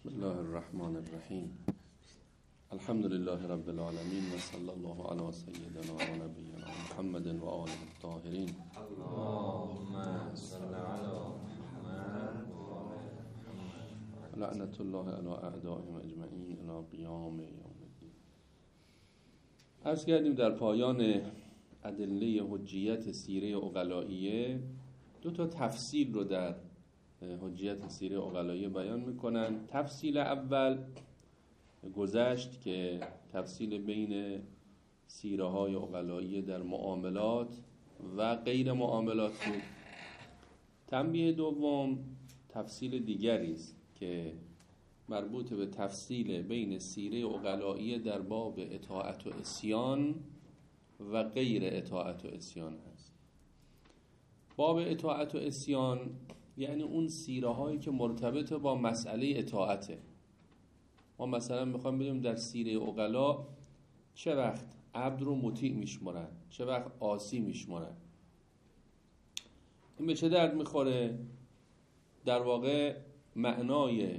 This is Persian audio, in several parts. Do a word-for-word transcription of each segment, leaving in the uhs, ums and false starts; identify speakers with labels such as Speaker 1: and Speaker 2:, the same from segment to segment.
Speaker 1: بسم الله الرحمن الرحیم. الحمد لله رب العالمین و صلی الله علی سیدنا و نبینا محمد و آله الطاهرین.
Speaker 2: اللهم صل علی محمد و
Speaker 1: لعنت الله علی اعدائهم اجمعین الی قیام یوم الدین. عرض کردیم در پایان ادله حجیت سیره عقلائیه دو تا تفصیل رو در حجیت سیره عقلائیه بیان میکنن. تفصیل اول گذشت که تفصیل بین سیره های عقلائیه در معاملات و غیر معاملات بود. تنبیه دوم تفصیل دیگری است که مربوط به تفصیل بین سیره عقلائیه در باب اطاعت و عصیان و غیر اطاعت و عصیان هست. باب اطاعت و عصیان یعنی اون سیره هایی که مرتبط با مسئله اطاعته. ما مثلا میخوام ببینیم در سیره عقلا چه وقت عبد رو مطیع میشمارن، چه وقت عاصی میشمارن. این به چه درد میخوره؟ در واقع معنای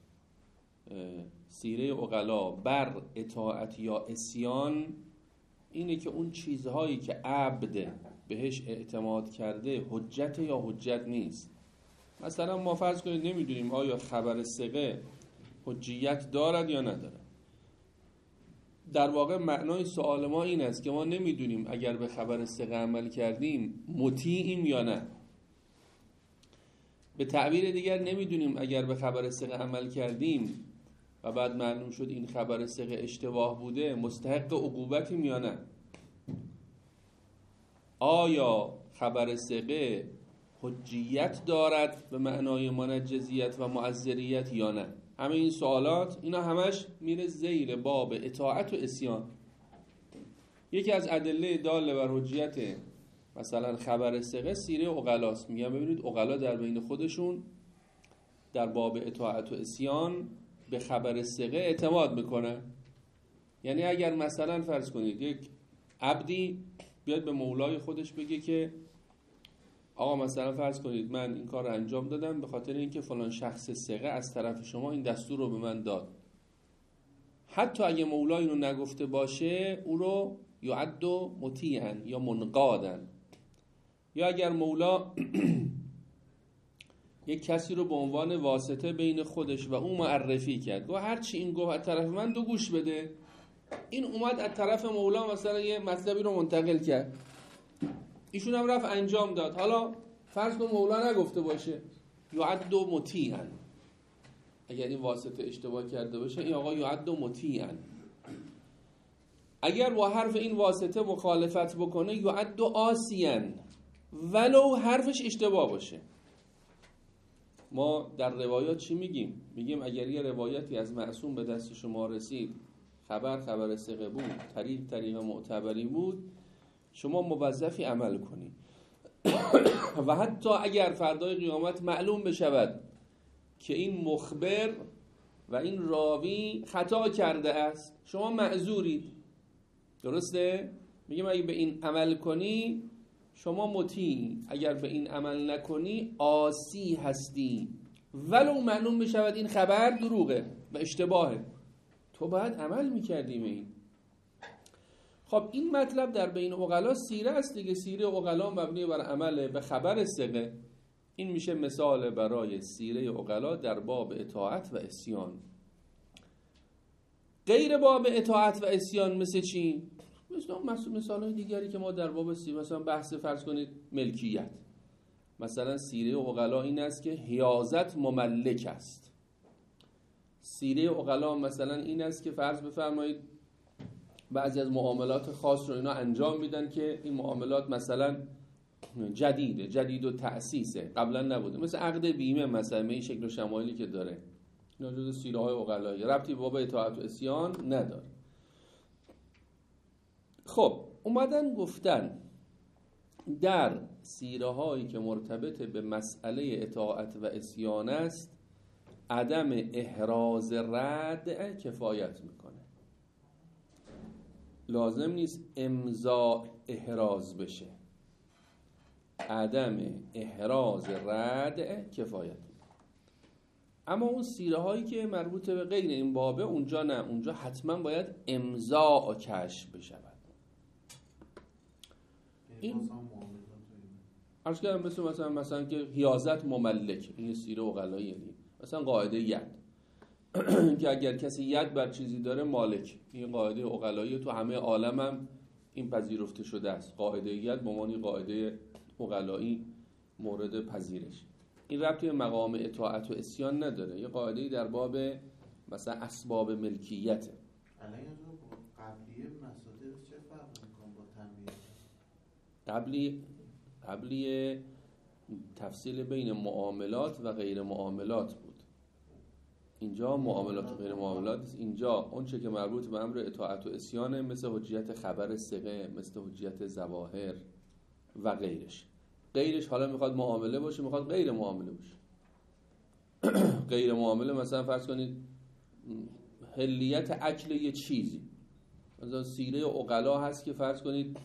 Speaker 1: سیره عقلا بر اطاعت یا عصیان اینه که اون چیزهایی که عبد بهش اعتماد کرده حجت یا حجت نیست. مثلا ما فرض کنید نمیدونیم آیا خبر ثقه حجیت دارد یا ندارد. در واقع معنای سوال ما این است که ما نمیدونیم اگر به خبر ثقه عمل کردیم مطیعیم یا نه. به تعبیر دیگر نمیدونیم اگر به خبر ثقه عمل کردیم و بعد معلوم شد این خبر ثقه اشتباه بوده مستحق عقوبتیم یا نه. آیا خبر ثقه حجیت دارد به معنای منجزیت و معذریت یا نه؟ همه این سوالات اینا همش میره زیر باب اطاعت و عصیان. یکی از ادله داله بر حجیت مثلا خبر ثقه سیره عقلاست. میگم ببینید عقلا در بین خودشون در باب اطاعت و عصیان به خبر ثقه اعتماد میکنن. یعنی اگر مثلا فرض کنید یک عبدی بیاد به مولای خودش بگه که آقا مثلا فرض کنید من این کار رو انجام دادم به خاطر اینکه فلان شخص ثقه از طرف شما این دستور رو به من داد. حتی اگه مولا اینو نگفته باشه او رو یعد مطیعا یا منقادن. یا اگر مولا یک کسی رو به عنوان واسطه بین خودش و او معرفی کرد و هر چی این گفت از طرف من دو گوش بده، این اومد از طرف مولا مثلا یه مطلبی رو منتقل کرد، ایشون هم رفت انجام داد. حالا فرض کن مولا نگفته باشه یعد مطیعا، اگر این واسطه اشتباه کرده باشه این آقا یعد مطیعا. اگر با حرف این واسطه مخالفت بکنه یعد عاصیا ولو حرفش اشتباه باشه. ما در روایات چی میگیم؟ میگیم اگر یه روایتی از معصوم به دست شما رسید، خبر خبر ثقه بود، طریق طریق معتبری بود، شما موظفی عمل کنی و حتی اگر فردای قیامت معلوم بشود که این مخبر و این راوی خطا کرده است شما معذورید. درسته؟ میگم اگه به این عمل کنی شما مطیعی، اگر به این عمل نکنی عاصی هستی ولو معلوم بشود این خبر دروغه و اشتباهه، تو باید عمل میکردی به این. خب این مطلب در بین عقلا سیره است دیگه. سیره عقلا مبنی بر عمل به خبر ثقه. این میشه مثال برای سیره عقلا در باب اطاعت و عصیان. غیر باب اطاعت و عصیان مثل چی؟ مثل مثال های دیگری که ما در باب سیره، مثلا بحث فرض کنید ملکیت. مثلا سیره عقلا این است که حیازت مملک است. سیره عقلا مثلا این است که فرض بفرمایید بعضی از معاملات خاص رو اینا انجام میدن که این معاملات مثلا جدیده، جدید و تأسیسه، قبلا نبوده، مثل عقد بیمه مثلا به این شکل و شمایلی که داره. اینا جزء سیره های عقلایی، ربطی به باب اطاعت و عصیان نداره. خب اومدن گفتن در سیره هایی که مرتبط به مسئله اطاعت و عصیان است عدم احراز رد کفایت میکنه. لازم نیست امضا احراز بشه، عدم احراز رد کفایت میکنه. اما اون سیره هایی که مربوط به غیر این بابه اونجا نه، اونجا حتما باید امضا کشف بشود. این عرض کردم مثل مثلا مثلا که حیازت مملک، این سیره عقلایی دی، مثلا قاعده ید که اگر کسی ید بر چیزی داره مالک، این قاعده عقلایی تو همه عالم هم این پذیرفته شده است. قاعده ید به معنی قاعده عقلایی مورد پذیرش. این ربطی به مقام اطاعت و عصیان نداره، یه قاعده‌ای در باب مثلا اسباب ملکیته.
Speaker 3: الان قبلی مصادر چه فرق می‌کنه با تنبیه؟
Speaker 1: قبلی قبلی تفصیل بین معاملات و غیر معاملات بود. اینجا معاملات و غیر معاملات است. اینجا اون چه که مربوط به امر اطاعت و عصیانه، مثل حجیت خبر ثقه، مثل حجیت ظواهر و غیرش. غیرش حالا میخواد معامله باشه، میخواد غیر معامله باشه. غیر معامله مثلا فرض کنید حلیت اکل یه چیزی، مثلا سیره عقلا هست که فرض کنید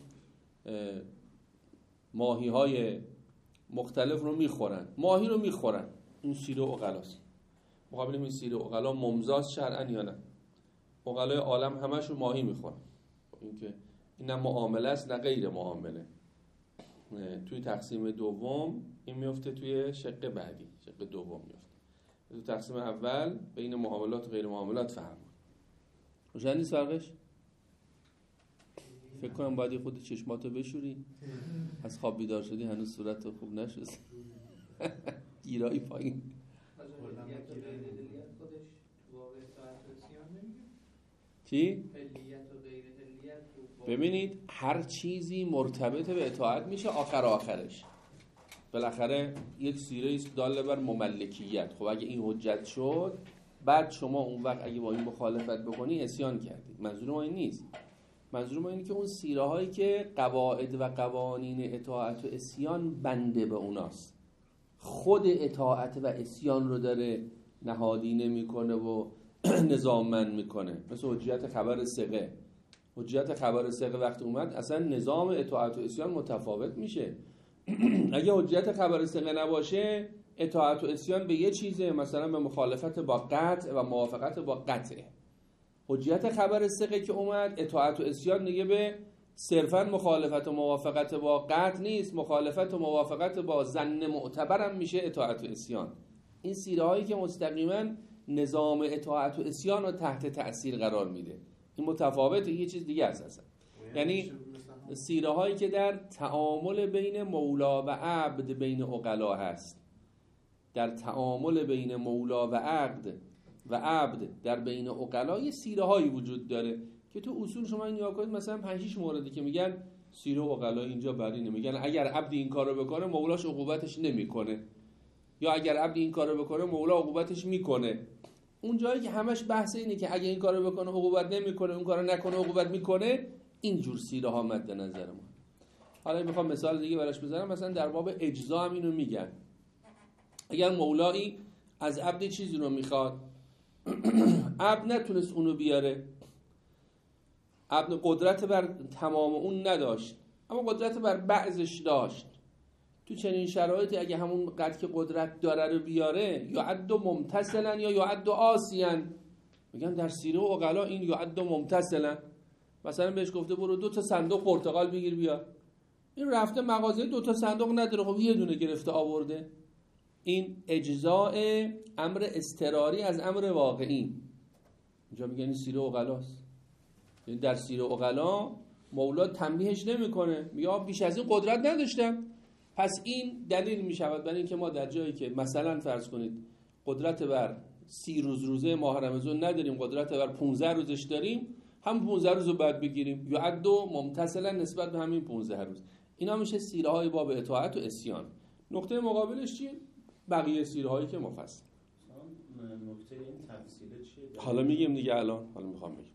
Speaker 1: ماهی های مختلف رو میخورن، ماهی رو میخورن، این سیره عقلاست. مقابل این سیره عقلا ممزاز شرعن یا نه؟ عقلای عالم همشون ماهی میخورن. این که این نه معامله است نه غیر معامله. توی تقسیم دوم این میفته توی شق بعدی، شق دوم میفته. توی تقسیم اول بین معاملات و غیر معاملات فهم بود. روشن نیست فرقش؟ فکر کنم باید خود چشماتو بشوری. از خواب بیدار شدی هنوز صورت خوب نشد. گیرایی پایین. چی؟ ببینید هر چیزی مرتبط به اطاعت میشه آخر آخرش. بالاخره یک سیره است داله بر مملکیت. خب اگه این حجت شد، بعد شما اون وقت اگه با این مخالفت بکنی عصیان کردید. منظور ما این نیست. منظور ما اینه که اون سیره هایی که قواعد و قوانین اطاعت و عصیان بنده به اوناست، خود اطاعت و عصیان رو داره نهادینه میکنه و نظاممند میکنه. مثل حجیت خبر ثقه. حجیت خبر ثقه وقت اومد اصلا نظام اطاعت و عصیان متفاوت میشه. اگه حجیت خبر ثقه نباشه، اطاعت و عصیان به یه چیزه، مثلا به مخالفت با قطع و موافقت با قطع. حجیت خبر ثقه که اومد، اطاعت و عصیان دیگه به صرفا مخالفت و موافقت با قطع نیست، مخالفت و موافقت با ظن معتبر هم میشه اطاعت و عصیان. این سیره هایی که مستقیما نظام اطاعت و عصیان رو تحت تأثیر قرار میده، این متفاوته، یه چیز دیگه است اصلا. یعنی سیره هایی که در تعامل بین مولا و عبد بین عقلا هست، در تعامل بین مولا و عبد و عبد در بین عقلا یه سیره هایی وجود داره که تو اصول شما این نگاه کنید، مثلا پنج شش موردی که میگن سیره عقلا اینجا برینه، میگن اگر عبد این کارو بکنه مولاش عقوبتش نمیکنه، یا اگر عبد این کارو بکنه مولا عقوبتش میکنه. اون جایی که همش بحث اینه که اگه این کارو بکنه عقوبت نمیکنه، اون کارو نکنه عقوبت میکنه، این جور سیره ها مد نظر ما. حالا میخوام مثال دیگه براش بزنم. مثلا در باب اجزا هم اینو میگن. اگر مولایی از عبد چیزی رو میخواد، عبد نتونست اونو بیاره، عبد قدرت بر تمام اون نداشت اما قدرت بر بعضش داشت، تو چنین شرایطی اگه همون قدر که قدرت داره رو بیاره، یعد ممتثلا یا یعد عاصیا، میگن در سیره و عقلا این یعد ممتثلا. مثلا بهش گفته برو دو تا صندوق پرتقال بگیر بیا، این رفته مغازه دو تا صندوق نداره، خب یه دونه گرفته آورده. این اجزاء امر اضطراری از امر واقعی. اینجا میگن این سیره و عقلاست. یعنی در سیره و عقلا مولا تنبیهش نمیکنه، میگه بیش از این قدرت نداشتم. پس این دلیل میشود برای اینکه ما در جایی که مثلا فرض کنید قدرت بر سی روز روزه ماه رمضان نداریم، قدرت بر پانزده روزش داریم، هم پانزده روز رو باید بگیریم، یعد ممتثلا نسبت به همین پانزده روز. اینا میشه سیره های باب اطاعت و عصیان. نقطه مقابلش چیه؟ بقیه سیره هایی که مفصل.
Speaker 3: نقطه این تفصیل چیه؟
Speaker 1: حالا میگیم دیگه، الان حالا میخوام بگم.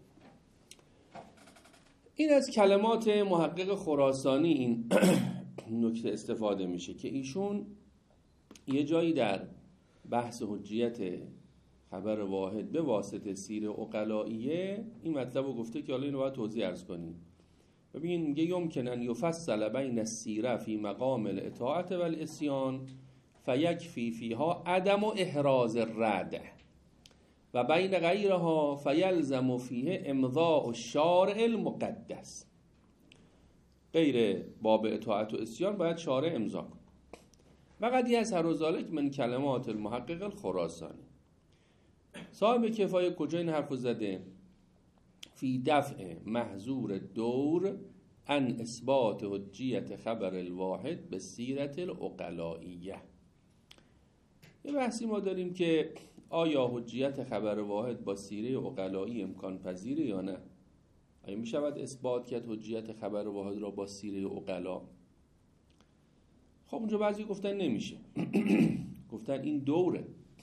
Speaker 1: این از کلمات محقق خراسانی این نکته استفاده میشه که ایشون یه جایی در بحث حجیت خبر واحد به واسطه سیره عقلائیه این مطلب رو گفته که حالا اینو باید توضیح عرض کنیم. ببینید میگه یمکن ان یفصل بین السیره فی مقام الاطاعت والعصیان فیکفی فیها عدم و احراز الرد و بین غیرها فیلزم فیه امضاء الشارع المقدس. غیر باب اطاعت و اسیان باید شارع امضا کنه. و قد یظهر ذلک من کلمات المحقق الخراسانی. صاحب کفایه کجا این حرفو زده؟ فی دفع محظور دور ان اثبات حجیت خبر الواحد به سیرت العقلائیه. یه بحثی ما داریم که آیا حجیت خبر واحد با سیره عقلایی امکان پذیره یا نه؟ آیا می شود اثبات کرد حجیت خبر واحد را با سیره عقلا؟ خب اونجا بعضی گفتن نمیشه. گفتن این دوره.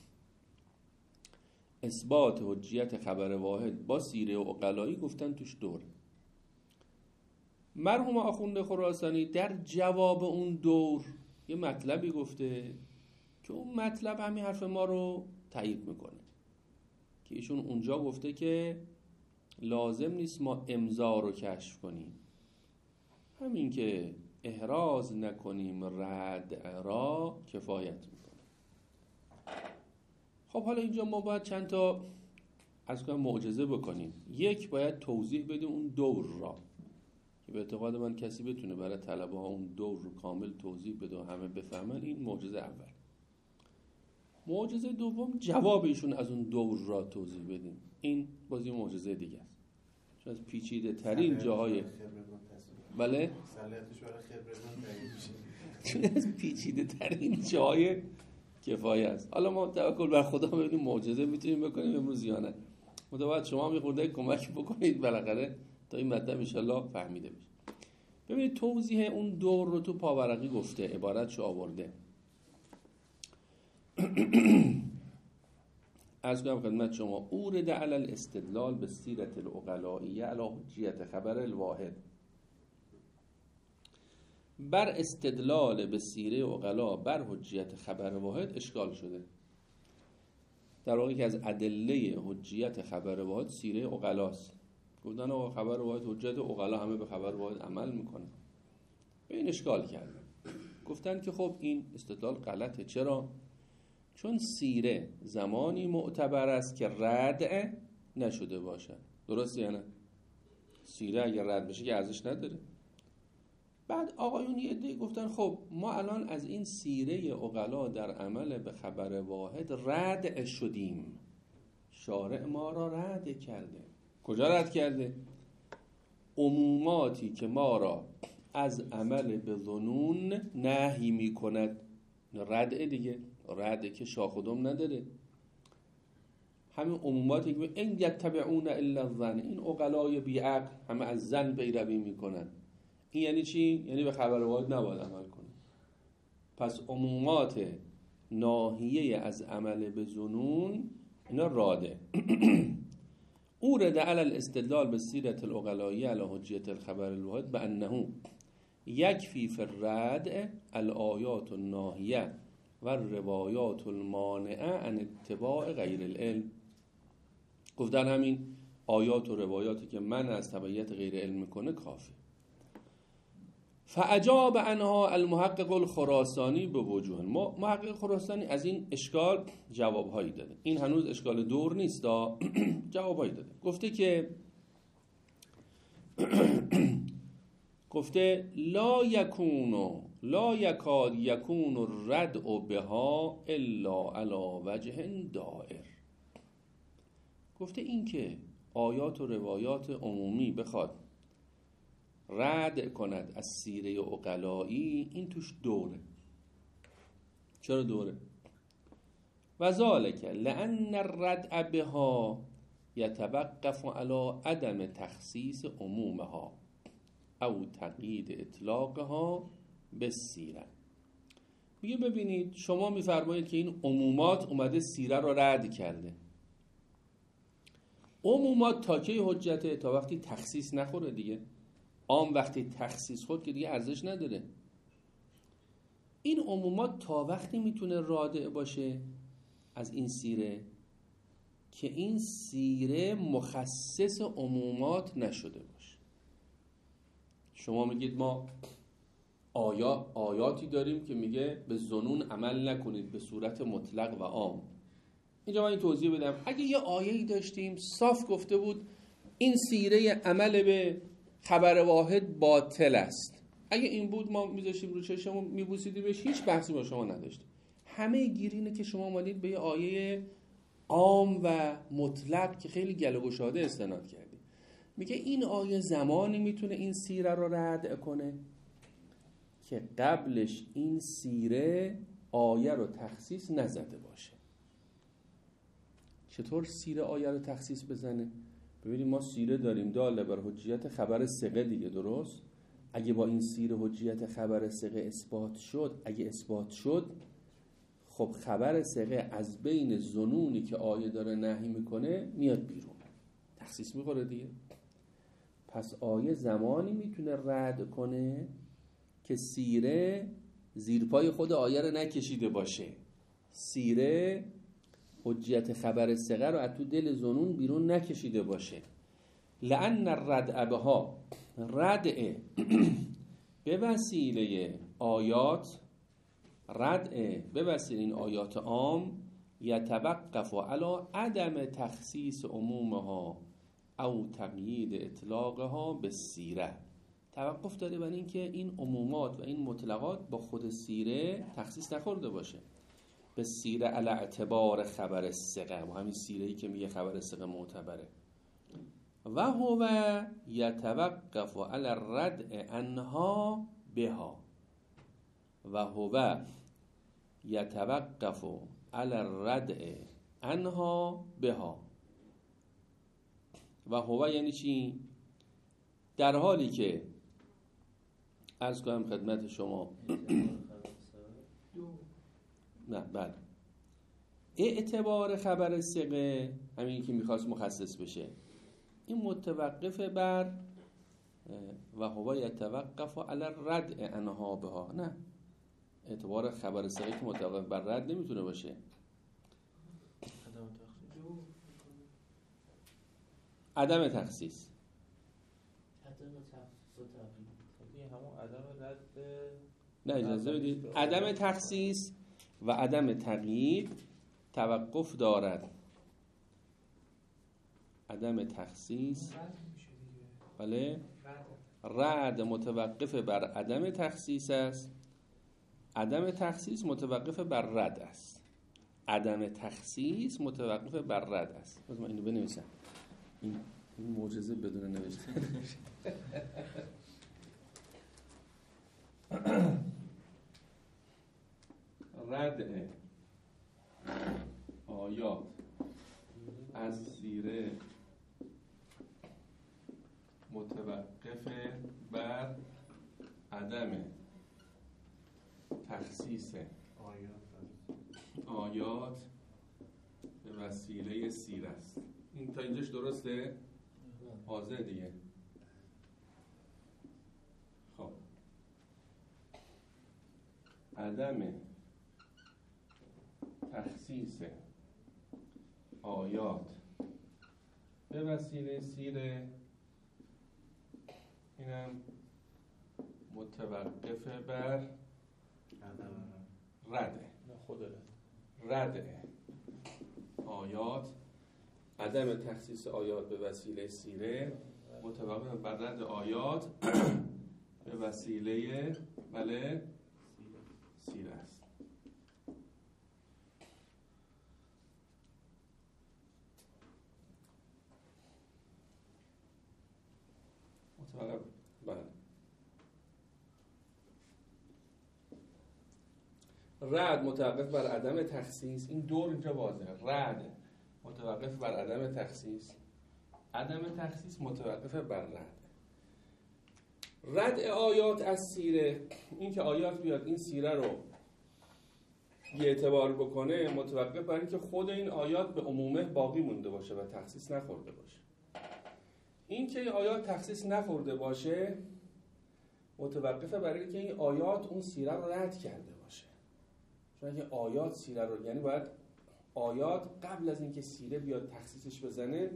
Speaker 1: اثبات حجیت خبر واحد با سیره عقلایی گفتن توش دوره. مرحوم آخوند خراسانی در جواب اون دور یه مطلبی گفته که اون مطلب همین حرف ما رو تایید میکنه، که ایشون اونجا گفته که لازم نیست ما امضا رو کشف کنیم، همین که احراز نکنیم رد را کفایت میکنه. خب حالا اینجا ما باید چند تا از کنم معجزه بکنیم. یک، باید توضیح بدیم اون دور را که به اعتقاد من کسی بتونه برای طلبه ها اون دور رو کامل توضیح بده و همه بفهمن. این معجزه اول. معجزه دوم جواب ایشون از اون دور را توضیح بدیم. این بازی معجزه دیگه است، چون از پیچیده ترین جاهای بله
Speaker 3: صلاحیتش برای خبرتون تعیین میشه،
Speaker 1: چون از پیچیده ترین جاهای کفایه است. حالا ما توکل بر خدا ببینیم معجزه میتونیم بکنیم امروز یا نه. متوجه شما می خورده کمک بکنید بالاخره تا این مطلب ان شاء الله فهمیده بشه. ببینید توضیح اون دور رو تو پاورقی گفته، عبارتشو آورده. از کنم خدمت شما اورد علی الاستدلال به سیرت العقلائیه علی حجیت خبر الواحد. بر استدلال به سیره عقلا بر حجیت خبر واحد اشکال شده. در واقع که از ادله حجیت خبر واحد سیره عقلاست. گفتن آقا خبر واحد حجت، عقلا همه به خبر واحد عمل میکنن. به این اشکال کردن، گفتن که خب این استدلال غلطه. چرا؟ چون سیره زمانی معتبر است که رد نشده باشد. درسته یا نه؟ سیره اگر رد بشه که ارزش نداره. بعد آقایون یه عده گفتن خب ما الان از این سیره عقلا در عمل به خبر واحد رد شدیم، شارع ما را رد کرده. کجا رد کرده؟ عموماتی که ما را از عمل به ظنون نهی می کند. رد دیگه، رد که شاخ و دم نداره. همین عموماتی که این یتبعون الا الظن، این عقلای بی عقل همه از ظن پیروی میکنن. این یعنی چی؟ یعنی به خبر واحد نباید عمل کنه. پس عمومات ناهیه از عمل به ظنون اینا راده. اورد علی الاستدلال به سیرت العقلائیه علی حجیت الخبر الواحد بانه یکفی فی الرد الآیات الناهیه و روایات المانعه عن اتباع غیر العلم. گفتن همین آیات و روایاتی که من از تبعیت غیر علم میکنه کافی. فاجاب عنها المحقق الخراسانی به وجوه. محقق خراسانی از این اشکال جوابهایی داده. این هنوز اشکال دور نیست، جوابهایی داده. گفته که گفته لا یکونو لا یکاد یکون الردع بها الا علی وجه دائر. گفته این که آیات و روایات عمومی بخواد رد کند از سیره عقلایی، این توش دوره. چرا دوره؟ و ذالک لأن الردع بها یتوقف علی عدم تخصیص عمومها او تقیید اطلاقها به سیره. میگه ببینید شما میفرمایید که این عمومات اومده سیره رو رد کرده. عمومات تا کی حجته؟ تا وقتی تخصیص نخوره دیگه. عام وقتی تخصیص خود که دیگه ارزش نداره. این عمومات تا وقتی میتونه رادع باشه از این سیره که این سیره مخصص عمومات نشده باشه. شما میگید ما آیا آیاتی داریم که میگه به ظنون عمل نکنید به صورت مطلق و عام. اینجا من این توضیح بدم. اگه یه آیه‌ای داشتیم صاف گفته بود این سیره عمل به خبر واحد باطل است، اگه این بود ما میذاشتیم رو چشمون میبوسیدیم بهش، هیچ بحثی با شما نداشتیم. همه گیر اینه که شما اومدید به یه آیه عام و مطلق که خیلی گله گشاده استناد کردید. میگه این آیه زمانی میتونه این سیره رو رد کنه که قبلش این سیره آیه رو تخصیص نزده باشه. چطور سیره آیه رو تخصیص بزنه؟ ببینید ما سیره داریم داله بر حجیت خبر ثقه دیگه، درست؟ اگه با این سیره حجیت خبر ثقه اثبات شد، اگه اثبات شد خب خبر ثقه از بین ظنونی که آیه داره نهی میکنه میاد بیرون، تخصیص میخوره دیگه. پس آیه زمانی میتونه رد کنه که سیره زیرپای خود آیه رو نکشیده باشه، سیره حجیت خبر ثقه رو از تو دل ظنون بیرون نکشیده باشه. لأن الردع بها، ردع به وسیله آیات، ردع به وسیله این آیات عام، یتوقف علی عدم تخصیص عمومها او تقیید اطلاقها به سیره. توقف داره بر این که این عمومات و این مطلقات با خود سیره تخصیص نخورده باشه. به سیره علی اعتبار خبر ثقه، و همین سیره‌ای که میگه خبر ثقه معتبره. و هو یتوقف علی الردع عنها بها، و هو یتوقف علی الردع عنها بها. و هو یعنی چی؟ در حالی که عرض کنم خدمت شما نه بله اعتبار خبر ثقه، همین که میخواست مخصص بشه، این متوقف بر و هو یتوقف علی الردع عنها بها. نه، اعتبار خبر ثقه که متوقف بر رد نمیتونه باشه. عدم تخصیص نه اجازه بدید. عدم تخصیص و عدم تقیید توقف دارد. عدم تخصیص بله، رد متوقف بر عدم تخصیص است، عدم تخصیص متوقف بر رد است. عدم تخصیص متوقف بر رد است. من اینو بنویسم، این این معجزه بدون نوشتن. رد آیات از سیره متوقف بر عدم تخصیص آیات به وسیله سیره است. این تا اینجاش درسته؟ واضحه دیگه. خب عدم تخصیص آیات به وسیله سیره، اینم متوقف بر رده رده آیات. عدم تخصیص آیات به وسیله سیره متوقف بر رد آیات به وسیله بله سیره است. متوقف بله. رد متوقف بر عدم تخصیص، این دور اینجا واضحه. رد متوقف بر عدم تخصیص، عدم تخصیص متوقف بر رد. رد آیات از سیره، این که آیات بیاد این سیره رو یه اعتبار بکنه، متوقف بر این که خود این آیات به عمومه باقی مونده باشه و تخصیص نخورده باشه. این که این آیات تخصیص نخورده باشه متوقف بر این که این آیات اون سیره رو رد کرده باشه. چون اگه آیات سیره رو، یعنی باید آیات قبل از اینکه سیره بیاد تخصیصش بزنه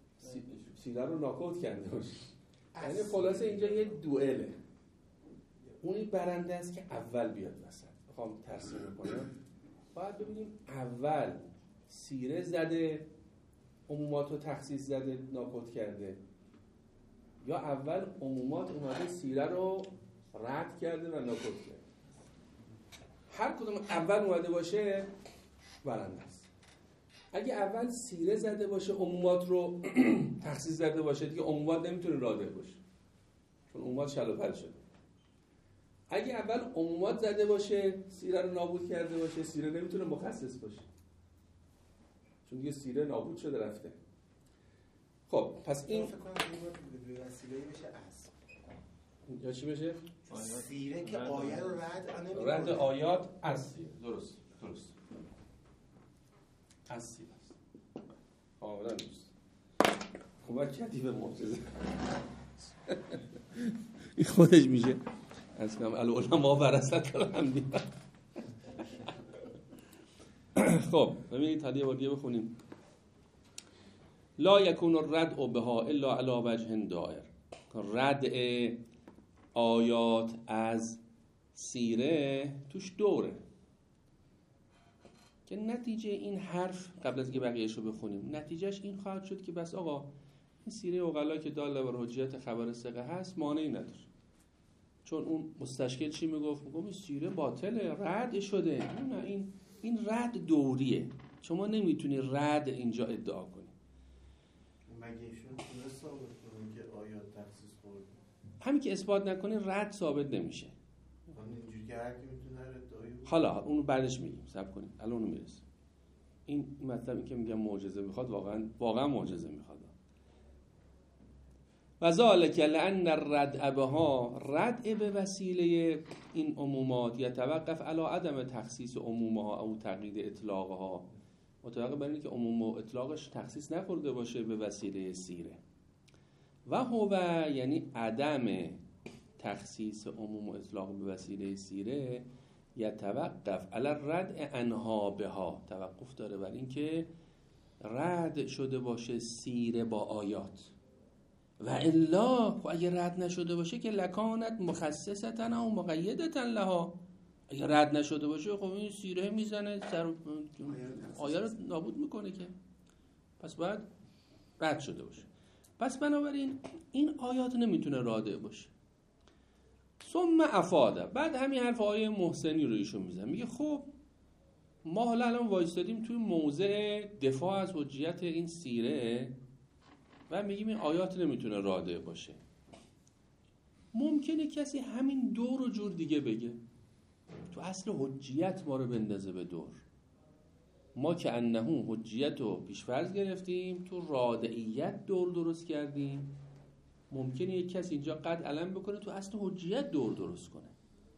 Speaker 1: سیره رو ناکوت کرده باشه. یعنی خلاصه اینجا یه دوئله. اونی برنده است که اول بیاد وسط. میخوام ترسیم کنم، باید ببینیم اول سیره زده عمومات رو تخصیص زده ناکوت کرده، یا اول عمومات اومده سیره رو رد کرده و ناکوت کرده. هر کدوم اول اومده باشه برنده است. اگه اول سیره زده باشه عمومات رو تخصیص زده باشه، دیگه عمومات نمیتونه راده باشه چون عمومات شل و پل شده. اگه اول عمومات زده باشه سیره رو نابود کرده باشه، سیره نمیتونه مخصص باشه چون دیگه سیره نابود شده رفته. خب پس این
Speaker 4: فکر کنم به وسیله بشه اصل
Speaker 1: یا چی بشه؟
Speaker 4: سیره که آیه رو رد نمی‌کنه.
Speaker 1: رد آیات اصلیه. درست درست اصلی است. کاملا درست. کمک کردی به معجزه. این خودش میشه از کنم العلماء ورثة الانبیاء. خب ببینید تا یه بار دیگه بخونیم. لا یکون الردع بها الا علی وجه دائر. ردع آیات از سیره توش دوره که نتیجه این حرف قبل از اینکه بقیه‌اش رو بخونیم نتیجهش این خواهد شد که بس آقا این سیره عقلا که داله بر حجیت خبر ثقه هست مانعی نداره، چون اون مستشکل چی میگفت؟ میگفت این سیره باطله رد شده. نه این این رد دوریه، شما نمیتونی رد اینجا ادعا کنی.
Speaker 3: مگه ایشون تونه ثابت کنه که آیات تخصیص خورده؟
Speaker 1: همین که اثبات نکنی رد ثابت نمیشه.
Speaker 3: اینجوری که هر کی میتونه ادعایی بود.
Speaker 1: حالا اونو بعدش میگیم، صبر کنید الان اونو میرسیم. این مطلب این که میگم معجزه میخواد واقعا واقعا معجزه میخواد. و ذالک لأن الردع بها، ردع به وسیله این عمومات یتوقف علی عدم تخصیص عمومها او تقیید اطلاقها، متوقف بر اینکه عموم و اطلاقش تخصیص نخورده باشه به وسیله سیره. و هو یعنی عدم تخصیص عموم و اطلاق به وسیله سیره یتوقف علی الردع عنها بها، توقف داره بر اینکه رد شده باشه سیره با آیات. و الا خب اگه رد نشده باشه که لکانت مخصصتن او مقیدتن لها، اگه رد نشده باشه خب این سیره میزنه سر آیه رو نابود میکنه که، پس باید رد شده باشه. پس بنابراین این آیات نمیتونه راده باشه. ثم افاده، بعد همین حرف آیه محسنی رو ایشون میزنه، میگه خب ما حالا الان وایستادیم توی موضع دفاع از حجیت این سیره و میگیم این آیات نمیتونه راده باشه. ممکنه کسی همین دور و جور دیگه بگه، تو اصل حجیت ما رو بندازه به دور. ما که انه حجیت رو پیشفرض گرفتیم، تو رادعیت دور درست کردیم. ممکنه یک کسی اینجا قد علم بکنه تو اصل حجیت دور درست کنه.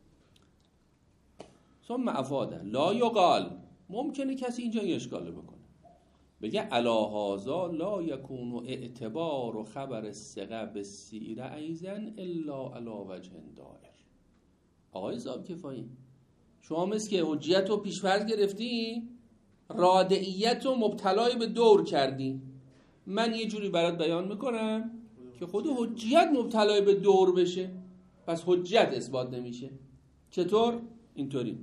Speaker 1: ثم افاده لا یقال، ممکنه کسی اینجا این اشکاله بکنه بگه علا هازا لا یکون اعتبار و خبر الثقه بالسیره ایضا الا علی وجه دائر. آقای صاحب کفایی، شما مثل که حجیت رو پیشفرض گرفتی، رادعیت رو مبتلای به دور کردی. من یه جوری برات بیان میکنم که خود حجیت مبتلای به دور بشه، پس حجیت اثبات نمیشه. چطور؟ اینطوری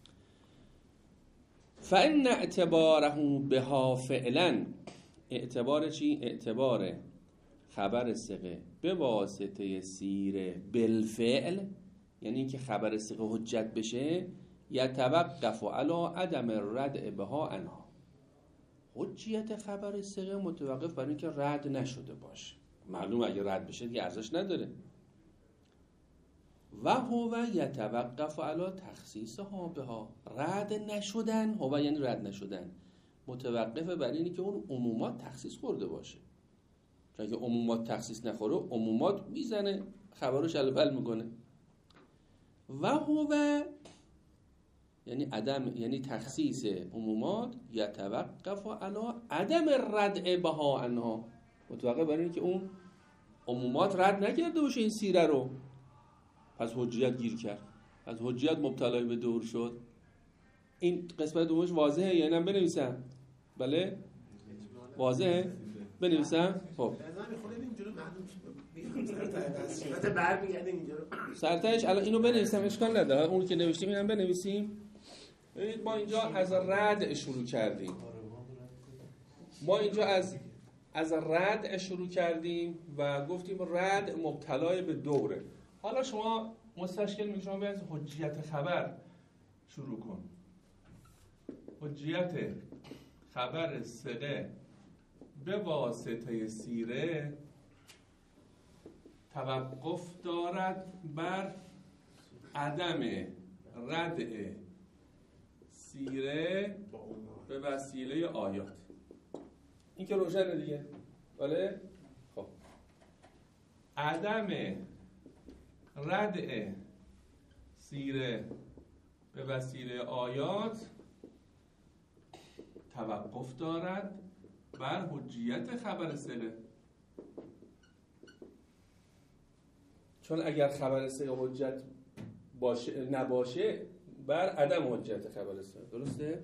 Speaker 1: فإن اعتباره بها فعلا، اعتبار چی؟ اعتبار خبر ثقه به واسطه سیره بالفعل، یعنی اینکه خبر ثقه حجت بشه، یتوقف علی عدم الردع بها عنها. حجیت خبر ثقه متوقف بر اینکه رد نشده باشه. معلومه اگه رد بشه دیگه ارزش نداره. و هو یتوقف علی تخصیصها بها، رد نشدن، هو یعنی رد نشدن، متوقفه بر اینی که اون عمومات تخصیص خورده باشه. چون اگه عمومات تخصیص نخوره عمومات میزنه خبرو شلبل میکنه. و هو یعنی عدم، یعنی تخصیص عمومات یتوقف علی عدم الردع بها عنها، متوقف بر اینی که اون عمومات رد نکرده باشه این سیره رو، پس حجیت گیر کرد، پس حجیت مبتلای به دور شد. این قسمت دومش واضحه یا نه؟ بنویسم؟ بله واضحه؟ بنویسم؟ خب
Speaker 4: البته برمیگرده اینجا رو
Speaker 1: سرتایش الان اینو بنویسم اشکال نداره، اون که نوشتیم اینم بنویسیم. ببینید ما اینجا از رد شروع کردیم. ما اینجا از از رد شروع کردیم و گفتیم رد مبتلای به دوره. حالا شما مستشکل میگه شما باید از حجیت خبر شروع کن. حجیت خبر ثقه به واسطه سیره توقف دارد بر عدم ردع سیره به وسیله آیات. این که روشنه دیگه، بله؟ خب عدم ردع سیره به وسیله آیات توقف دارد بر حجیت خبر ثقه. چون اگر خبر ثقه حجت باشه نباشه بر عدم حجیت خبر ثقه. درسته؟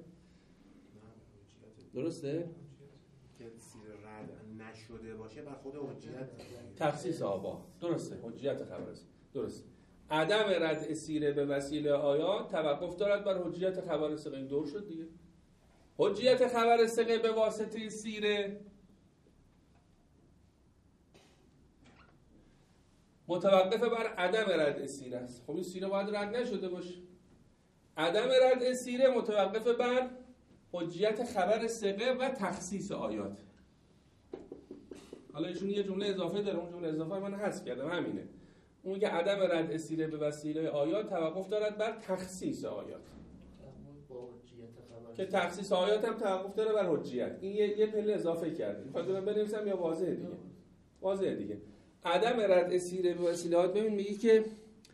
Speaker 1: درسته؟
Speaker 4: که سیر رد نشده باشه بر خود حجیت
Speaker 1: تخصیص آبا. درسته، حجیت خبر ثقه. درسته. عدم رد سیره به وسیله آیات توقف دارد بر حجیت خبر ثقه. این دور شد دیگه. حجیت خبر ثقه به واسطه سیره متوقف بر عدم رد سیره است. خب این سیره باید رد نشده باشه. عدم رد سیره متوقف بر حجیت خبر ثقه و تخصیص آیات. حالا ایشون یه جمله اضافه داره، اون جمله اضافه من حذف کردم، همینه. اون که عدم رد سیره به وسیله آیات توقف دارد بر تخصیص آیات. که تخصیص آیات هم توقف داره بر حجیت. این یه, یه پله اضافه کرده. میخواد من بنویسم یا واضحه دیگه؟ واضحه دیگه. عدم رد سیره به وسیله آیات، ببین میگه که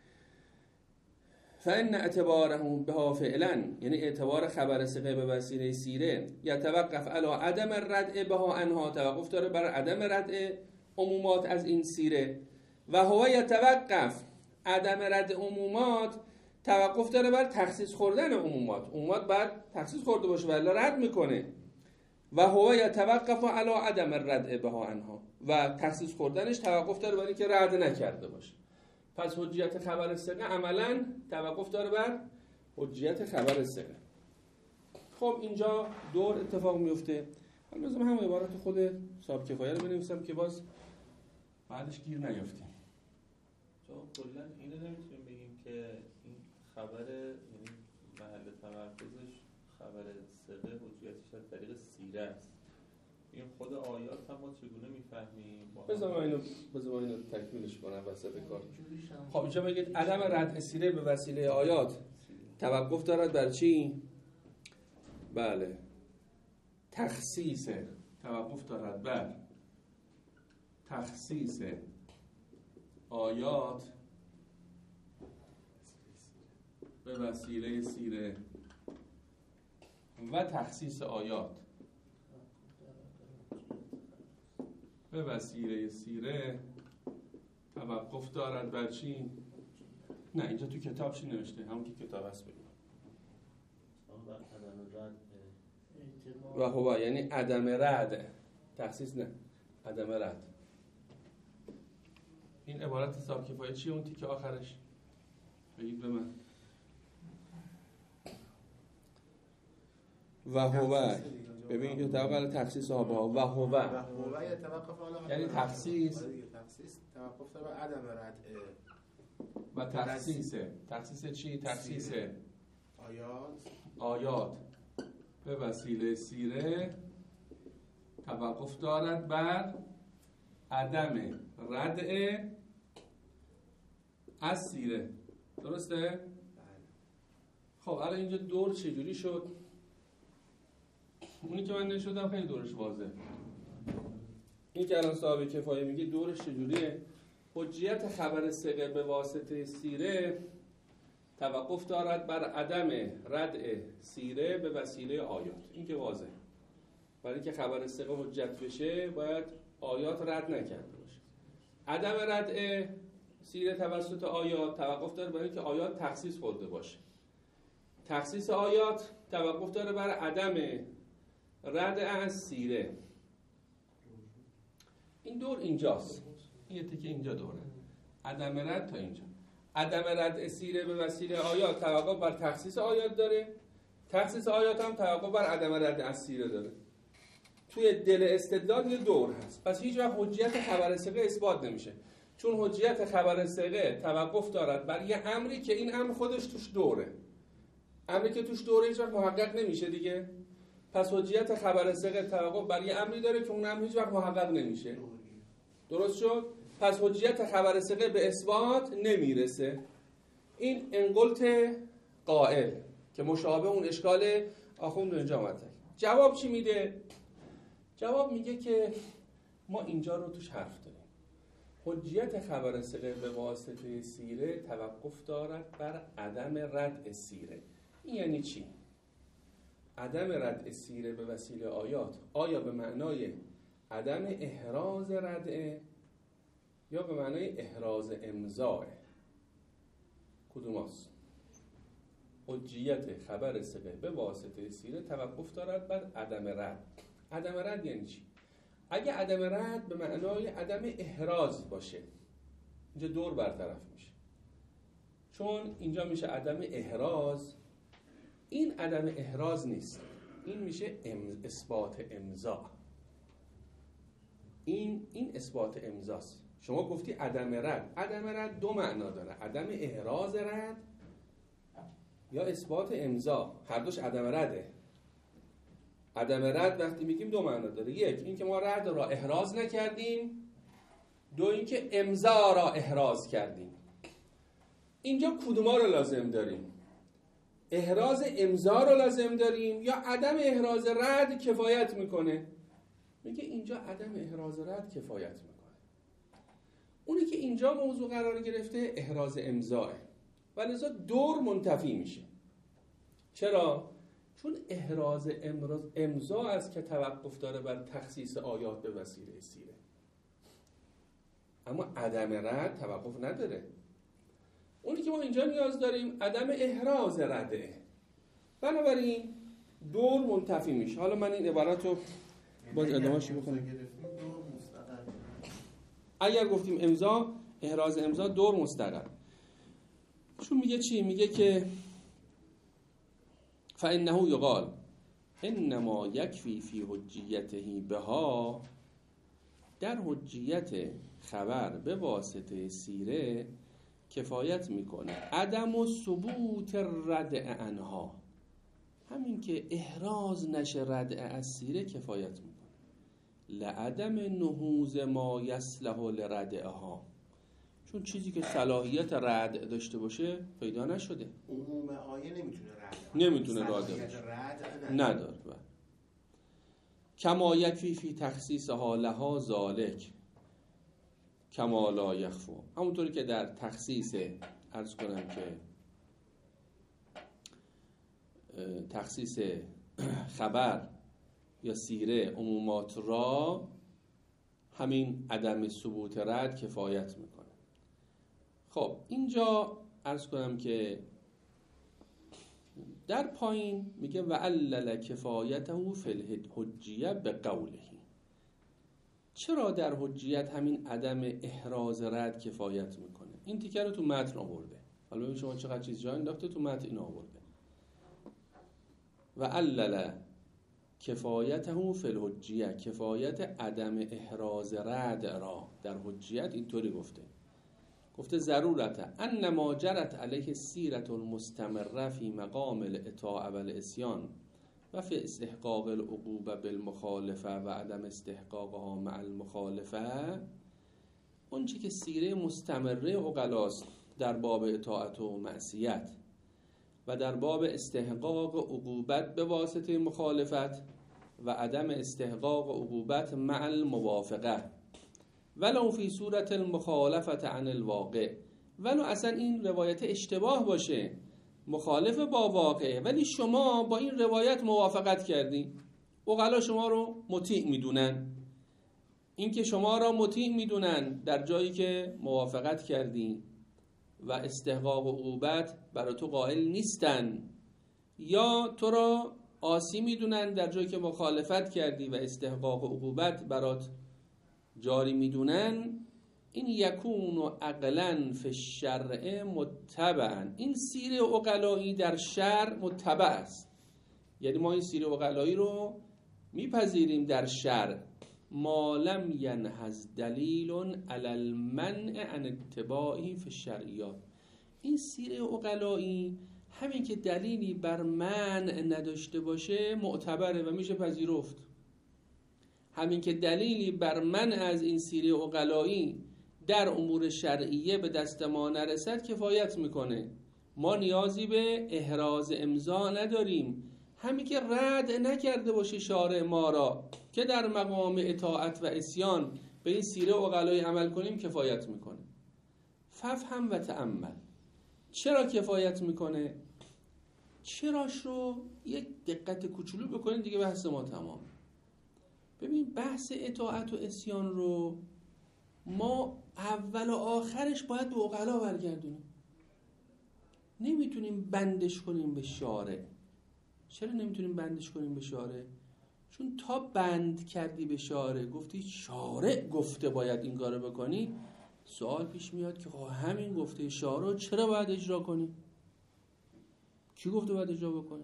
Speaker 1: فإن اعتباره بها فعلا، یعنی اعتبار خبر ثقه به وسیله سیره یتوقف علی عدم الردع بها عنها، توقف داره بر عدم ردع عمومات از این سیره. و هو یتوقف عدم ردع عمومات توقف داره بر تخصیص خوردن عمومات. عمومات بعد تخصیص خورده باشه ولی رد میکنه. و هو یتوقف علی عدم الردع بها عنها، و تخصیص خوردنش توقف داره بر اینکه رد نکرده باشه. پس حجیت خبر ثقه عملاً توقف داره بر حجیت خبر ثقه. خب اینجا دور اتفاق میفته. حالا لازم هم عبارت خود صاحب کفایه رو بنویسم که باز بعدش گیر نیافتیم.
Speaker 2: تو کلا اینو نمیتونیم بگیم که این خبر، یعنی محل تمرکزش خبر ثقه حجیتش از طریق سیره است. این خود آیات هم ما چگونه میفهمیم؟
Speaker 1: بذار ما اینو بذار اینو تکمیلش کنم وسط کار. خب اینجا بگید عدم رد سیره به وسیله آیات توقف دارد بر چی؟ بله، تخصیص. توقف دارد بر تخصیص آیات به وسیله سیره و تخصیص آیات به وسیله سیره توقف دارد بر چی؟ نه اینجا تو کتاب چی نوشته؟ همون که کتاب هست بگیم. و هو یعنی عدم رد، تخصیص نه، عدم رد. این عبارت صاحب کفایه چیه اون تیکه آخرش؟ بگید به من. و هو، ببین که توقف تخصیص آبها و هو
Speaker 4: و هو یتوقف
Speaker 1: یعنی تخصیص
Speaker 4: تخصیص توقف داره بر عدم رد
Speaker 1: و تخصیص. تخصیص چی؟ تخصیص
Speaker 4: آیات
Speaker 1: آیات به وسیله سیره توقف دارد بر عدم ردع از سیره. درسته؟ خب الان اینجا دور چجوری شد؟ اونی که من نشدم خیلی دورش واضح. این که الان صاحب کفایه میگه دورش چجوریه؟ حجیت خبر ثقه به واسطه سیره توقف دارد بر عدم ردع سیره به وسیله آیات. این که واضح. برای اینکه خبر ثقه حجت بشه باید آیات رد نکرده باشه. عدم ردع سیره توسط آیات توقف داره برای اینکه آیات تخصیص خورده باشه. تخصیص آیات توقف داره بر عدم ردع از سیره. این دور اینجاست. این یه تیکه اینجا دوره. عدم رد تا اینجا. عدم رد سیره به وسیله آیات توقف بر تخصیص آیات داره، تخصیص آیات هم توقف بر عدم رد از سیره داره. توی دل استدلال یه دور هست. پس هیچ وقت حجیت خبر ثقه اثبات نمیشه، چون حجیت خبر ثقه توقف دارد بر یه امری که این امر خودش توش دوره. امری که توش دوره هیچ وقت محقق نمیشه دیگه. پس حجیت خبر ثقه توقف بر یه امری داره که اون امر هیچ وقت محقق نمیشه. درست شد؟ پس حجیت خبر ثقه به اثبات نمیرسه. این انقلت قائل که مشابه اون اشکال آخوند اینجا مطرح. جواب چی میده؟ جواب میگه که ما اینجا رو توش حرف داریم. حجیت خبر ثقه به واسطه سیره توقف دارد بر عدم رد سیره. این یعنی چی؟ عدم رد سیره به وسیله آیات آیا به معنای عدم احراز ردعه یا به معنای احراز امضاء؟ کدوم است؟ حجیت خبر ثقه به واسطه سیره توقف دارد بر عدم رد. عدم رد یعنی چی؟ اگه عدم رد به معنای عدم احراز باشه، اینجا دور برطرف میشه، چون اینجا میشه عدم احراز. این عدم احراز نیست، این میشه اثبات امضا. این این اثبات امضاست. شما گفتی عدم رد. عدم رد دو معنا داره، عدم احراز رد یا اثبات امضا. هر دوش عدم رده. عدم رد وقتی میگیم دو معنا داره. یک، این که ما رد را احراز نکردیم. دو، این که امضا را احراز کردیم. اینجا کدوما رو لازم داریم؟ احراز امضا رو لازم داریم یا عدم احراز رد کفایت میکنه؟ میگه اینجا عدم احراز رد کفایت میکنه. اونی که اینجا موضوع قرار گرفته احراز امضاه و لذا دور منتفی میشه. چرا؟ چون احراز امضا است که توقف داره بر تخصیص آیات به وسیله سیره، اما عدم رد توقف نداره. اونی که ما اینجا نیاز داریم عدم احراز رده. بنابراین دور منتفی میشه. حالا من این عبارت رو باز ادامه‌اش بکنم. اگر گفتیم امضا، احراز امضا دور مستقر. چون میگه چی؟ میگه که فإنه یقال انما یکفی فی حجیته بها، در حجیت خبر به واسطه سیره کفایت میکنه عدم و ثبوت ردع عنها، همین که احراز نشه ردع از سیره کفایت میکنه. لعدم نهوض ما یصلح لردعها، چون چیزی که صلاحیت ردع داشته باشه پیدا نشده.
Speaker 4: عموم آیه نمیتونه ردع
Speaker 1: نمیتونه ردع باشه، نداره. کما یکفی فی تخصیصها لها ذالک کما لا یخفو، همونطوری که در تخصیص عرض کنم که تخصیص خبر یا سیره عمومات را همین عدم ثبوت رد کفایت میکنه. خب اینجا عرض کنم که در پایین میگه و علل کفایته فی الحجیه به قوله، چرا در حجیت همین عدم احراز رد کفایت میکنه؟ این تیکه رو تو متن آورده. حالا ببین شما چقدر چیز جا انداخته تو متن این آورده. و علل کفایته فی الحجیه، کفایت عدم احراز رد را در حجیت اینطوری گفته. گفته ضرورت ان ما جرت علیه سیرت المستمره فی مقام الاطاعه و العصیان و فی استحقاق العقوبه بالمخالفه و عدم استحقاقها مع المخالفه، اون چی که سیره مستمره عقلاست در باب اطاعت و معصیت و در باب استحقاق عقوبت به واسطه مخالفت و عدم استحقاق عقوبت مع الموافقه ولو فی صورت المخالفت عن الواقع، ولو اصلا این روایت اشتباه باشه، مخالف با واقع، ولی شما با این روایت موافقت کردی، عقلا شما رو مطیع میدونن. این که شما را مطیع میدونن در جایی که موافقت کردی و استحقاق عقوبت برای تو قائل نیستن، یا تو را عاصی میدونن در جایی که مخالفت کردی و استحقاق عقوبت برات جاری میدونن، این یکون و عقلا فی الشرع متبعا، این سیر عقلایی در شرع متبع است. یعنی ما این سیر عقلایی رو میپذیریم در شرع، ما لم ینهض دلیل علی المنع عن اتباعه فی الشرعیات. این سیر عقلایی همین که دلیلی بر منع نداشته باشه معتبره و میشه پذیرفت. همین که دلیلی بر منع از این سیر عقلایی در امور شرعیه به دست ما نرسد کفایت میکنه. ما نیازی به احراز امضا نداریم. همین که رد نکرده باشه شارع ما را که در مقام اطاعت و عصیان به این سیر عقلایی عمل کنیم کفایت میکنه. ففهم و تأمل. چرا کفایت میکنه؟ چراش رو یک دقت کوچولو بکنید دیگه بحث ما تمام. ببین بحث اطاعت و عصیان رو ما اول و آخرش باید به عقلا برگردونیم. نمیتونیم بندش کنیم به شارع. چرا نمیتونیم بندش کنیم به شارع؟ چون تا بند کردی به شارع، گفتی شارع گفته باید این کارو بکنی، سوال پیش میاد که همین گفته شارع چرا باید اجرا کنی؟ کی گفته باید اجرا بکنی؟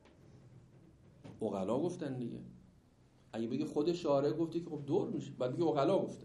Speaker 1: عقلا گفتن دیگه. اگه بگی خود شارع گفته که خب دور میشه، بعد بگی عقلا گفتن.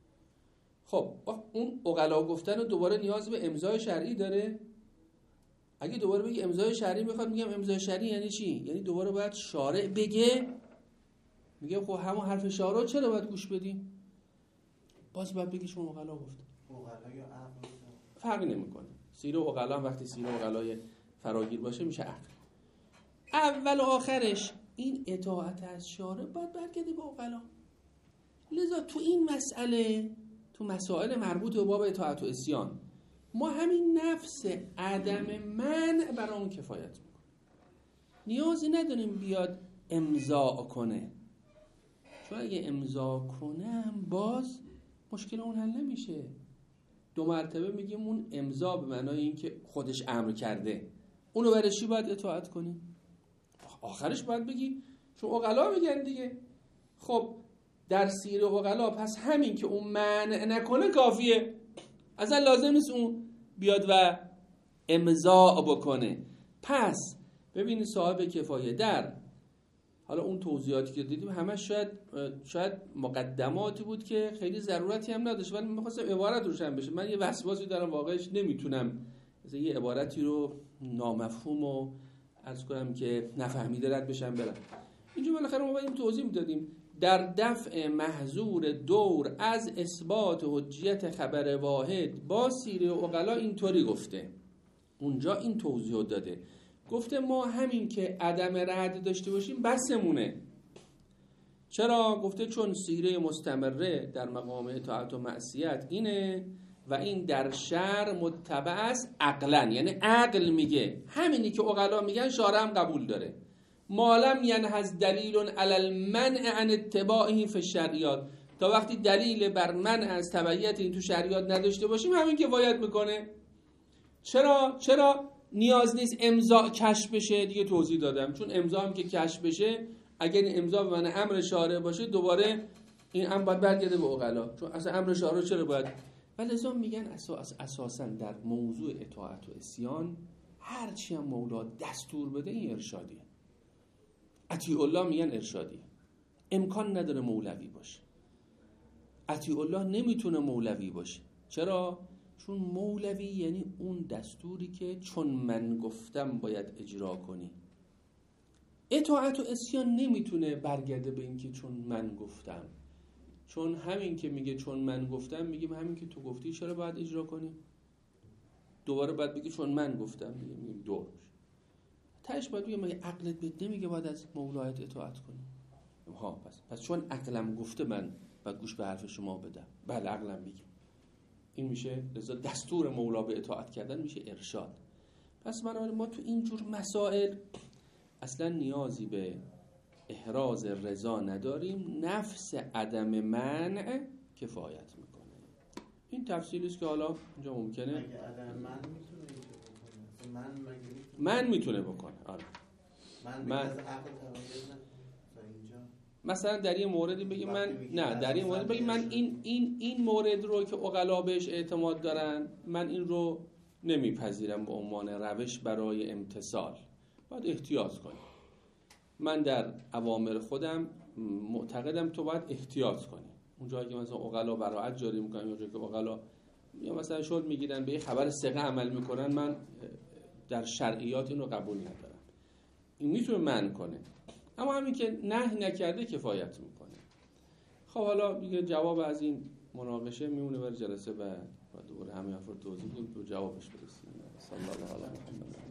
Speaker 1: خب اون عقلا گفتن دوباره نیاز به امضای شرعی داره؟ اگه دوباره بگی امضای شرعی میخواد، میگم امضای شرعی یعنی چی؟ یعنی دوباره باید شارع بگه. میگم خب همون حرف شارع چرا باید گوش بدیم؟ باز باید بگی شما عقلا گفت.
Speaker 3: عقلا یا عقل
Speaker 1: فرقی نمیکنه. سیر عقلا وقتی سیر عقلای فراگیر باشه میشه عقل. اول و آخرش این اطاعت از شارع باید برگرده به عقلا. لذا تو این مسئله، تو مسائل مربوط به باب اطاعت و عصیان، ما همین نفس عدم منع برامون کفایت میکنه. نیازی نداریم بیاد امضا کنه، چون اگه امضا کنم باز مشکل اون حل نمیشه. دو مرتبه میگیم اون امضا به معنای این که خودش امر کرده، اونو برای چی باید اطاعت کنی؟ آخرش باید بگی چون عقلا میگن دیگه. خب در سیر عقلا پس همین که اون منع نکنه کافیه، اصلا لازم نیست اون بیاد و امضا بکنه. پس ببینید صاحب کفایه در حالا اون توضیحاتی که دیدیم همش شاید شاید مقدماتی بود که خیلی ضرورتی هم نداشت، ولی می‌خواستم عبارت روشن بشه. من یه وسواسی دارم واقعش نمیتونم مثلا یه عبارتی رو نامفهوم و عرض کنم که نفهمیده رد بشم برم. اینجا بالاخره ما باید توضیح میدادیم در دفع محظور دور از اثبات حجیت خبر واحد با سیر عقلا اینطوری گفته، اونجا این توضیح داده، گفته ما همین که عدم رد داشته باشیم بسمونه. چرا؟ گفته چون سیره مستمره در مقام اطاعت و معصیت اینه و این در شرع متبع است عقلا، یعنی عقل میگه همینی که عقلا میگن شارع هم قبول داره. مالم ینهض دلیل علی المنع عن اتباعه فی الشرعیات، تا وقتی دلیل بر منع از تبعیت این تو شرعیات نداشته باشیم همین کفایت میکنه. چرا؟ چرا نیاز نیست امضا کشف بشه؟ دیگه توضیح دادم. چون امضا هم که کشف بشه، اگر این امضا به معنی امر شارع باشه، دوباره این امر باید برگرده به عقلا، چون اصلا امر شارع چرا باید؟ ولذا میگن اساس اساسا در موضوع اطاعت و عصیان هر چی هم مولا دستور بده این ارشادیه. اطیع الله میگن ارشادیه، امکان نداره مولوی باشه. اطیع الله نمیتونه مولوی باشه. چرا؟ چون مولوی یعنی اون دستوری که چون من گفتم باید اجرا کنی. اطاعت و عصیان نمیتونه برگرده به این که چون من گفتم، چون همین که میگه چون من گفتم، میگیم همین که تو گفتی چرا باید اجرا کنی؟ دوباره باید بگی چون من گفتم، دیگه میگیم دور میشه. تاش باید بگیم مگه عقلت بهت نمیگه باید از مولایت اطاعت کنی؟ ها پس پس چون عقلم گفته من باید گوش به حرف شما بدم. بله عقلم میگه. این میشه لذا دستور مولا به اطاعت کردن میشه ارشاد. پس بنابراین ما تو اینجور مسائل اصلا نیازی به احراز رضا نداریم، نفس عدم منع کفایت میکنه. این تفصیلی است که حالا اینجا ممکنه
Speaker 3: مگه عدم من میتونه بکنه؟ من مگه
Speaker 1: من میتونه بکنه. آره
Speaker 3: من,
Speaker 1: من
Speaker 3: از عقل تبعیت نه تا اینجا
Speaker 1: مثلا در این موردی بگی من نه در این مورد بگی من این این این مورد رو که عقلا بهش اعتماد دارن من این رو نمیپذیرم به عنوان روش برای امتثال. باید احتیاط کنی. من در اوامر خودم معتقدم تو باید احتیاط کنی. اون جایی که مثلا عقلا براعت جاری میکنن، اون جایی که عقلا یا مثلا شل میگیرن به یه خبر ثقه عمل میکنن، من در شرعیات اینو قبول ندارم. این میتونه منع کنه، اما همین که نهی نکرده کفایت میکنه. خب حالا دیگه جواب از این مناقشه میمونه برای جلسه بعد و دوباره همین حرف رو توضیح بدیم تو جوابش برسیم. صلی الله علیه و محمد.